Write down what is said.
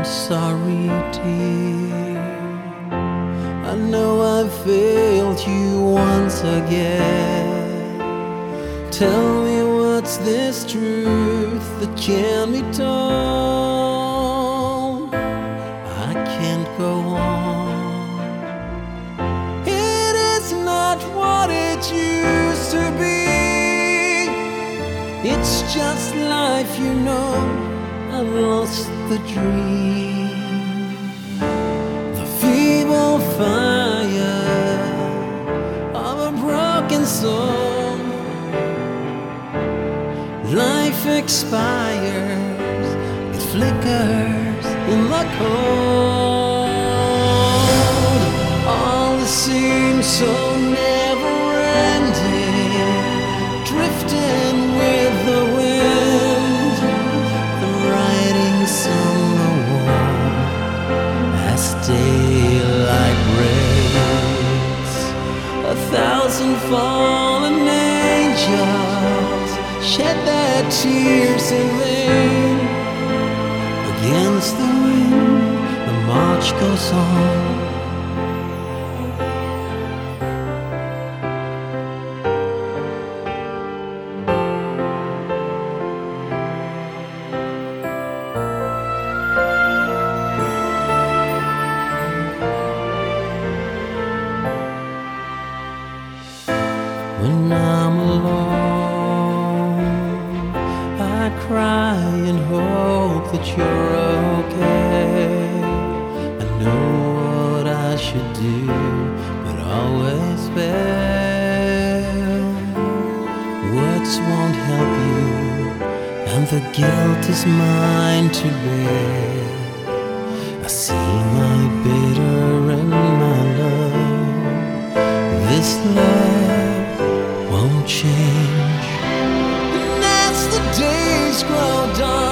sorry, dear. I know I failed you once again. Tell me, what's this truth that can be told? I can't go on. It is not what it used to be. It's just life, you know. I've lost the dream. The feeble fire of a broken soul. Life expires, it flickers in the cold. All seems so never-ending, drifting with the wind. The writings on the wall as daylight breaks. 1,000 fallen angels shed their tears in vain. Against the wind, the march goes on. When I'm alone, I cry and hope that you're okay. I know what I should do, but always fail. Words won't help you, and the guilt is mine to bear. I see my bitter and my love. This love won't change. And as the days grow dark,